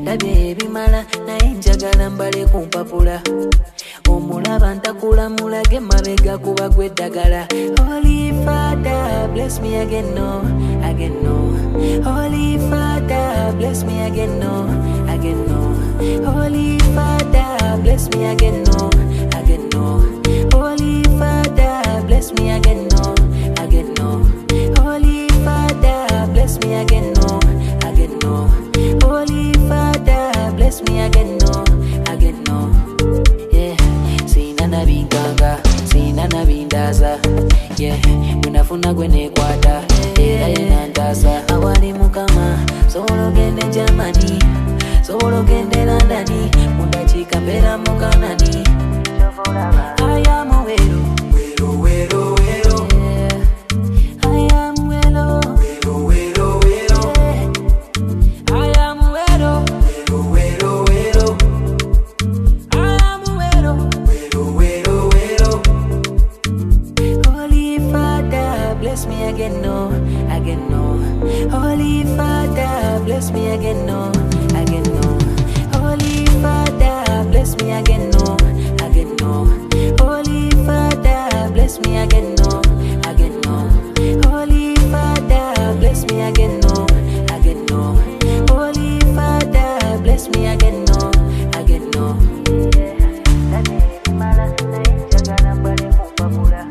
ndabye ebimala naye njagala mbale ku mpapula omulaba ntakula mulage mabega kuba gweddagala. Holy Father bless me again no Holy Father bless me again no Holy Father bless me again no Holy Father bless me again no Holy Father bless me again no Holy Father bless me again no yeah sinana binganga sinana bindaza yeah unafuna gwene kwata era yenandasa awali mukama solo gende Germany solo gende London mundachika mbera mukanani I am wero yeah. I am wero yeah. I am wero Holy Father bless me again no Holy Father bless me again no Holy Father bless me again no Holy Father bless me again no Holy Father bless me again no Holy Father bless me again no yeah.